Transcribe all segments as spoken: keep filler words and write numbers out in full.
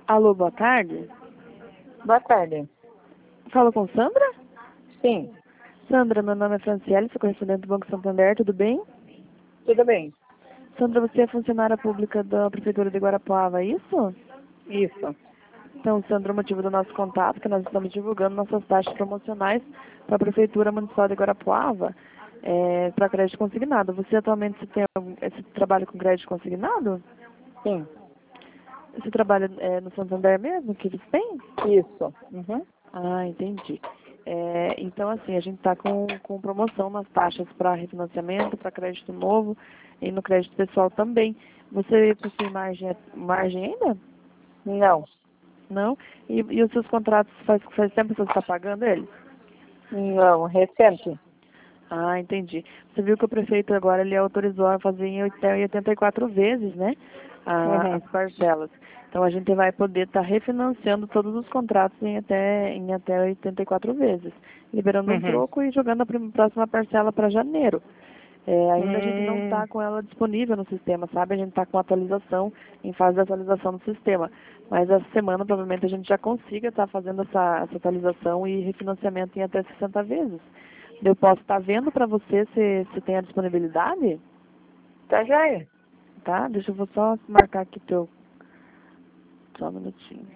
Alô, boa tarde. Boa tarde. Fala com Sandra? Sim, Sandra, meu nome é Franciele, sou correspondente do Banco Santander, tudo bem? tudo bem. Sandra, você é funcionária pública da Prefeitura de Guarapuava, é isso? Isso. Então, Sandra, o motivo do nosso contato é que nós estamos divulgando nossas taxas promocionais para a Prefeitura Municipal de Guarapuava é, para crédito consignado. Você atualmente você tem algum, esse trabalho com crédito consignado? Sim, Você trabalha é, no Santander mesmo, que eles têm? isso. Uhum. Ah, entendi. É, então, assim, a gente está com, com promoção nas taxas para refinanciamento, para crédito novo e no crédito pessoal também. Você possui margem, margem ainda? Não, Não? E, e os seus contratos, faz, faz tempo que você está pagando eles? não, recente. Ah, entendi. Você viu que o prefeito agora ele autorizou a fazer em oitenta e quatro vezes, né? a- Uhum. as parcelas. Então a gente vai poder estar refinanciando todos os contratos em até, em até oitenta e quatro vezes, liberando um Uhum. troco e jogando a prim- próxima parcela para janeiro. É, ainda a gente não Hum, está com ela disponível no sistema, sabe? A gente está com atualização, em fase de atualização no sistema. Mas essa semana provavelmente a gente já consiga estar fazendo essa, essa atualização e refinanciamento em até sessenta vezes. Eu posso estar vendo para você se, se tem a disponibilidade, tá joia. tá? Deixa eu vou só marcar aqui teu. Só um minutinho.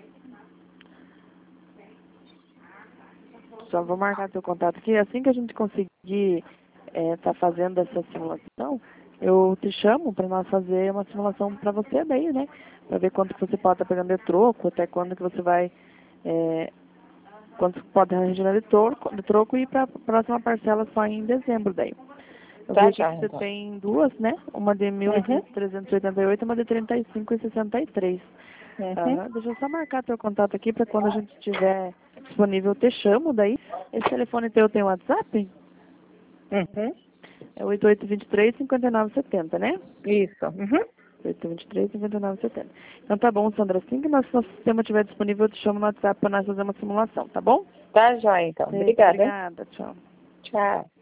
Só vou marcar teu contato aqui. Assim que a gente conseguir estar fazendo essa simulação, eu te chamo para nós fazer uma simulação para você daí, né? Para ver quanto que você pode estar pegando de troco, até quando que você vai, é, quanto que pode arranjar de troco, de troco e ir para a próxima parcela só em dezembro daí. Eu vi Tá aqui que joia, você então. tem duas, né? Uma de mil Uhum. trezentos e oitenta e oito e uma de trinta e cinco e sessenta e três. Uhum. Aham. Deixa eu só marcar teu contato aqui para quando a gente tiver disponível, eu te chamo daí. Esse telefone teu tem WhatsApp? Uhum. É oito oito dois três, cinco nove sete zero, né? Isso. Uhum. oito oito dois três, cinco nove sete zero. Então tá bom, Sandra. Assim que nosso, nosso sistema estiver disponível, eu te chamo no WhatsApp para nós fazer uma simulação, tá bom? Tá joia, então. Eita, Obrigada, hein? obrigada. Tchau. Tchau.